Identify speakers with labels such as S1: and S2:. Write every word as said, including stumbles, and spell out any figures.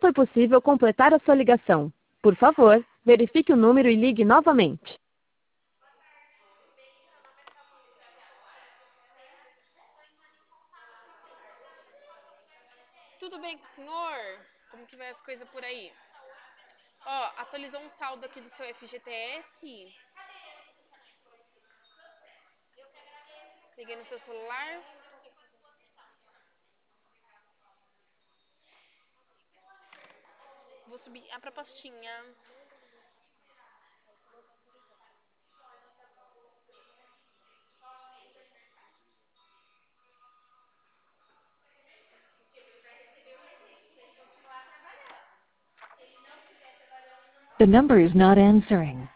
S1: foi possível completar a sua ligação. Por favor, verifique o número e ligue novamente.
S2: Tudo bem com o senhor? Como que vai as coisas por aí? Ó, atualizou um saldo aqui do seu F G T S. Peguei no seu celular. Vou subir a propostinha.
S3: The number is not answering.